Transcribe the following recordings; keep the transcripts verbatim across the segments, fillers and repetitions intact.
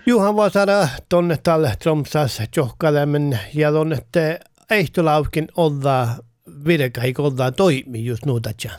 Juhan Vasara tonne tälle Tromsas johkalemen ja tonne te ehtolaukin olla virkai olla toimi just nuutatja.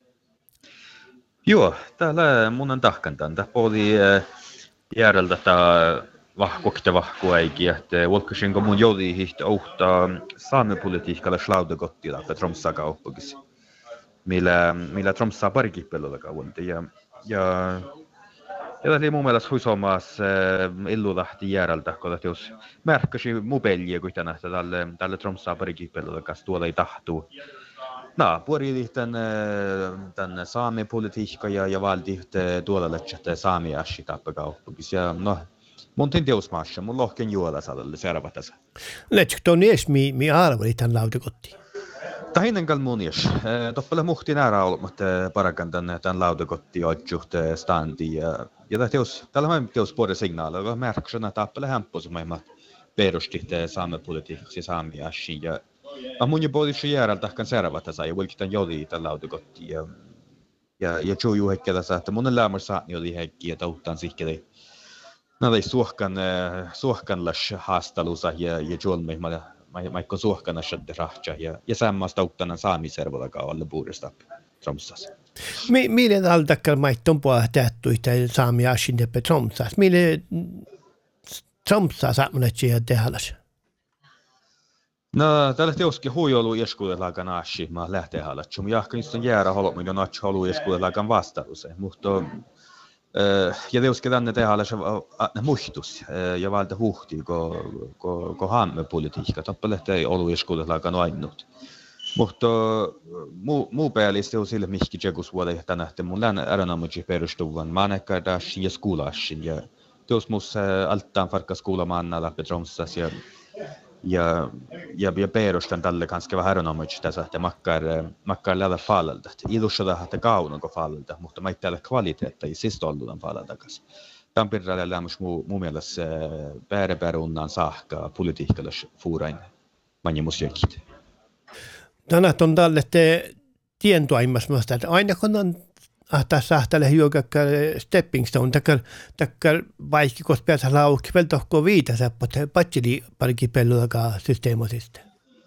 Joo, täällä mun on tahkantaan. Tää puoli järjeltä tää vahkokta vahkuaikin, että volkasinko mun jodi hihti ohtaa saamepolitiikalla slaudagottila pe Tromssa kauppukis. Millä millä Tromssa parikin pellolla kauanti ja ja ja oli mun mielestä huisomaas Illulahti järjeltä, kun jos märkäsi mubellia kuin tänä tälle tälle Tromssa parikin pellolla kas tuolla ei tahtuu. No, puoli tämän tämän saamepolitiikka ja ja valti tuolla lähtee saamia shitappa kauppukis ja no mun tin teusmaassa mun lohken juola sadalle servatassa. Lätkö nies mi mi arveli tän lautakotti. Tahinen kal munies. Toppele muhti nära olmat parakan tän tän lautakotti odjuht standi ja ja teus tällä mä teus puoli signaaleja märksena tappele hämpos mä perustit saamepolitiikka saamia shi ja mä mun jo puoli järjeltä kan servatassa ja vilkitan jodi tän lautakotti ja ja ja jo ju hekkä tässä että mun lämmössä jodi hekki ja tauttaan sihkeli. No ei suohkan suohkan las haastalusa ja ja jolme mä mä ikko suohkana shadde rahcha ja ja sammasta uttana saamiservolla alle puudesta Tromsas. Mi mille altakal maitton puolella tähtui tai saamia sinne pe Tromsas. Mille Tromsas saamnet ja tehalas. No tällä teoskin huijolu eskuudella kanaashi mä lähtee halatsu. Mä jahkan istun jäädä halommin ja natch halu eskuudella kan vastaluse. Mutta ja teoskin tänne tehalas muistus ja valta huhti ko ko ko hamme politiikka tappalehti ei ollut eskuudella kan ainut. Mutta muu muu päällistä on sille mihki jegus vuoden tänä että mun län ääranamuji perustuvan manekadash ja skulashin ja teos mus alttaan farkka skulamanna läpi Tromsas ja ja ja ja perustan tälle kanske vähän ääranamuji tässä että makkar makkar läda fallalta. Ilussa että kaunon ko fallalta, mutta mä itse kvaliteetta ei siis olludan fallalta kas. Tampiralla lämmus muu muu mielessä pääreperunnan saakka politiikalla fuurain manjemusjekit. Tänä on tälle te tientoimmas musta, että aina kun on tässä ahtele hiukan stepping stone, takkar takkar vaikka kos päätä laukki vel tohko viita säppät patsili parki pelluakaan systeemasista.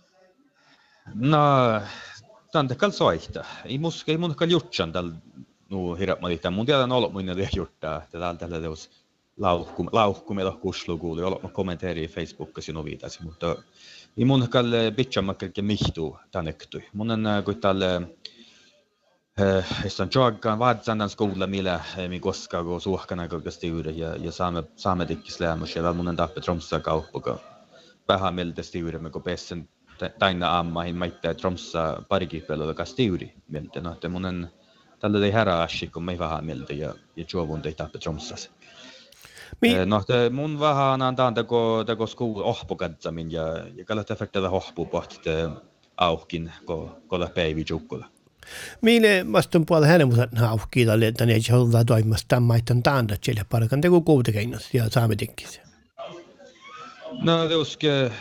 No, tante kal soihta. Ei mus ei mun kal jutsan tällä nu hirapmalita. Mun tiedän ollut mun ne juttaa, että täällä tällä teos lauhku lauhku meillä kuslukuuli ollut kommenteri Facebookissa no viitasi, mutta I mun kalle bitchamakkelke mihtu tanektui. Mun on kuin tälle estan joggan vadsandan skola millä mi koska go suhkana kokasti yhde ja ja saamme saamme tikkislämys ja mun on tappe Tromssa kauppa. Vähän miltä stiuri me ko pessen taina ammahin maitte Tromssa parikipello kastiuri miltä no että mun on tälle ei häraashi kun me vähän miltä ja ja juovun ei tappe Tromssas. No, mun vähän antaa teko teko skola ohpokatsamin ja ja kalata fäktellä ohpupohti auhkin ko kola päivi jukkola. Mille mastun puolella hänen muuten auhkiilla että ne ei olla toimasta maitton taanda sille parakan teko kuutekeinos ja saametinkis. No, teuske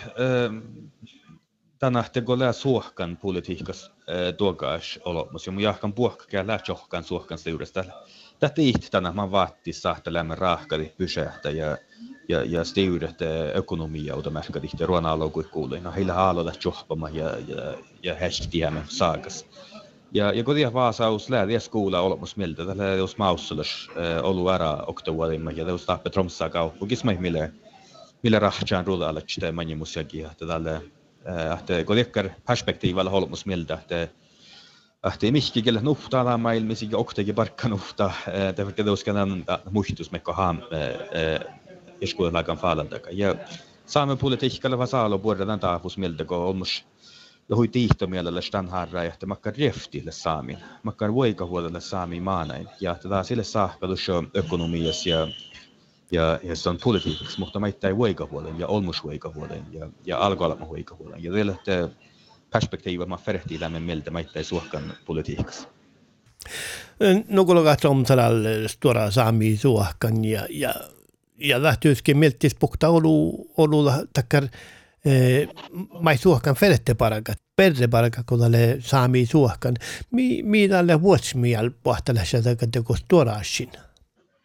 tänä teko lää suohkan politiikas tuokas olomus ja mun jahkan puohkakää lää johkan suohkan seurasta. Tätä ihti tänä mä vaatti sahtelämme rahkali pysähtä ja ja ja stiudet ekonomia automerkka ihti ruonalo kuin kuulin. No heillä haaloda johpama ja ja ja hästiämme saakas. Ja ja kotia vaasaus läädiä skuula olemus miltä tällä jos maussulas olu ära oktovuodimma ja jos tappe Tromssa kauppukis mai mille mille rahchan ruudalla sitä manjimusjakia tällä että kotikkar perspektiivalla olemus miltä että Ahti mihki kelle nuhtaa maailmisi ja oktegi parkka nuhtaa. Te vaikka teuskan muistus mekko ham eskuudelakan fallalta. Ja saamme politiikalla vasaalo puolella taafus miltä kun olmus hui tiihtomielellä stan harra ja makka reftille saamin. Makka voika huolella saami maanain. Ja tätä sille saahkalus ekonomias ja ja ja se on politiikassa, mutta meitä ei voika huolen ja olmus voika huolen ja ja alkoholma voika huolen. Ja vielä että perspektiiva mä ferehtiilämme miltä meitä ei suohkan politiikassa. No kun lukat Tromsalalle stora saami suohkan ja ja ja lähtyiskin miltis pukta olu olulla takkar mai suohkan ferette parakat perre parakat kun tälle saami suohkan mi mi tälle vuosmial pahtalla sitä teko storashin.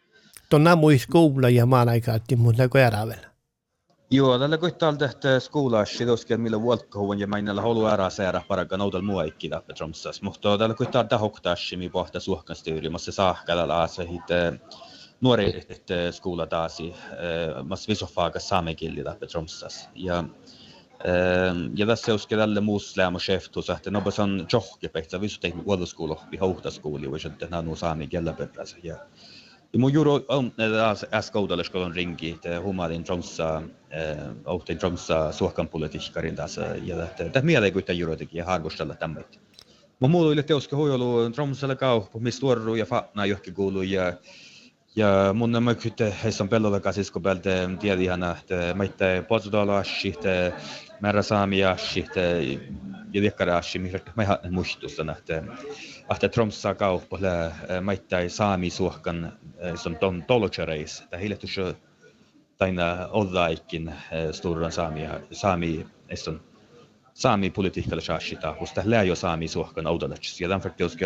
Tuonna muis kuulla ja maan aikaa, mutta kun erävellä. Joo, tällä koittaa tästä skoulaasi tosiaan millä vuolkkohuon ja mainilla halu ära seera parakan outalla muaikki tappe Tromsas. Mutta tällä koittaa tahoktaasi mi pohta suhkasti yrimässä saahkalla ase hit nuori skoula taasi mas visofaakas saamekilli tappe Tromsas. Ja ja tässä uskon tälle muuslämä cheftus että no on johke pehtä visutek vuodoskoulu bi hohtaskouli och att han nu saami gälla perässä ja ja mun juuri on äskoudelle skolan ringi että humadin Tromssa outin Tromssa suokan politiikkarin tässä ja että mieleen kuin tämän juuri teki harvostella tämmöitä. Mun mulla oli teoske hoiolu Tromsalla kauppa missä tuoru ja fatna johonkin kuulu ja ja mun nämä kytte heissä on pellolla kasisko pelte tiedihän että meitä pozudalashi että määrä saamiashi että ja dekkarashi missä mä ihan muistutan että että Tromssa kauppa meitä saami suokan som ton tolochereis että hiljatus taina ollaikin stora saamia saami eston saami politiikalla shaashita husta läjo saami suokan audalachis ja därför teoske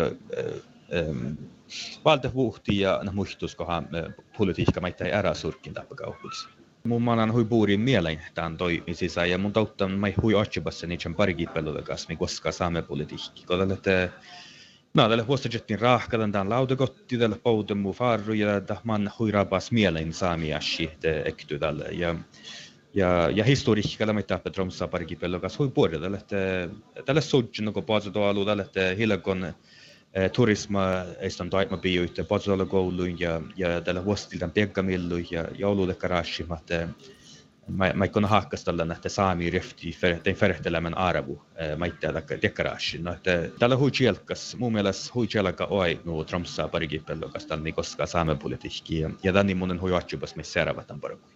valta vuhti ja muistuskohan politiikka meitä ei ära surkin tapakaupiksi. Mun maanan hui buurin mieleen tämän toimisissa ja mun tauttan mai hui otsibassa niiden parikippelulle kanssa, koska saamme politiikki. Kodalle te no tälle vuostajettiin rahkadan tämän lautakotti tälle pouten muu farru ja man hui rabas mieleen saamiashi te ekty tälle ja ja ja historiikalla meitä Tromssa parikippelulle kanssa hui buuri tälle tälle sojin kun paatsotoalu tälle hilkon turisma estan toitma biuitte pozzola kouluun ja ja tällä vuostiltan pekkamillu ja jouludekarashi matte mä mä kun hakkas tällä nähtä saami rifti den ferhtelämän arabu maitte tällä dekarashi no että tällä huijelkas mun mielestä huijelka oi no Tromssa parikipello kastan niin koska saame politiikki ja ja tänni munen huijatsubas me seuraavatan paraku